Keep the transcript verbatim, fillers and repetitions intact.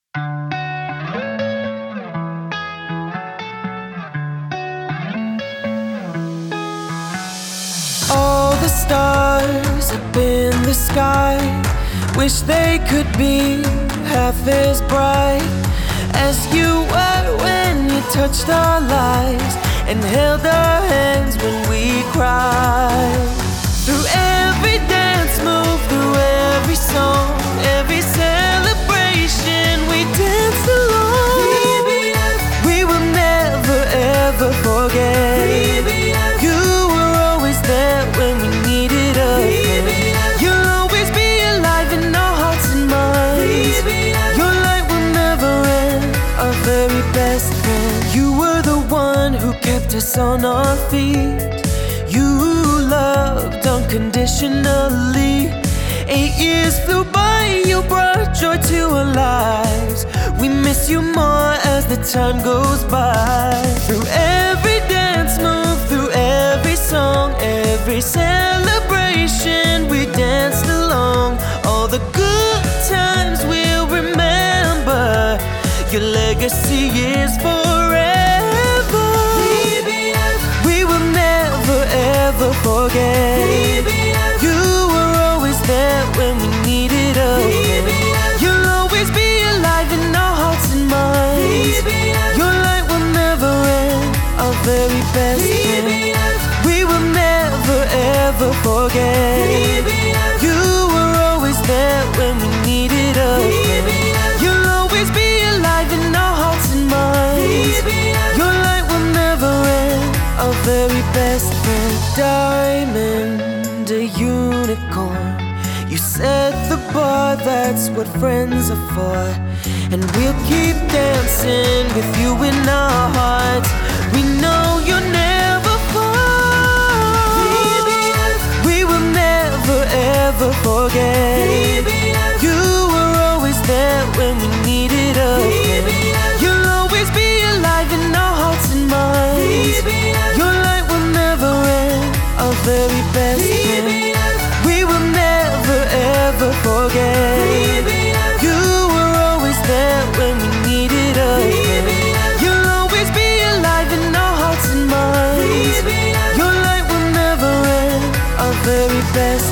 All the stars up in the sky wish they could be half as bright as you were when you touched our lives and held our hands when we cried. Through every dance move, through every song, every celebration, we danced along. We will never ever forget. You were always there when we needed us. You'll always be alive in our hearts and minds. Your light will never end, our very best friend. You were the one who kept us on our feet. You loved unconditionally. Eight years flew by, you brought joy to our lives. We miss you more as the time goes by. Through every dance move, through every song, every celebration, we danced along. All the good times we'll remember. Your legacy is forever. We will never ever forget. You were always there when we needed us. You'll always be alive in our hearts and minds. Your light will never end, our very best friend. We will never ever forget. You were always there when we needed us. You'll always be alive in our hearts and minds. Your light will never end, our very best friend. Diamond, a unicorn. You set the bar, that's what friends are for. And we'll keep dancing with you in our hearts. We know you're never far. We will never ever forget. You were always there when we needed us. You'll always be alive in our hearts and minds. Your light will never end, our very best friend. We will never ever forget. You were always there when we needed us. You'll always be alive in our hearts and minds. Your light will never end, our very best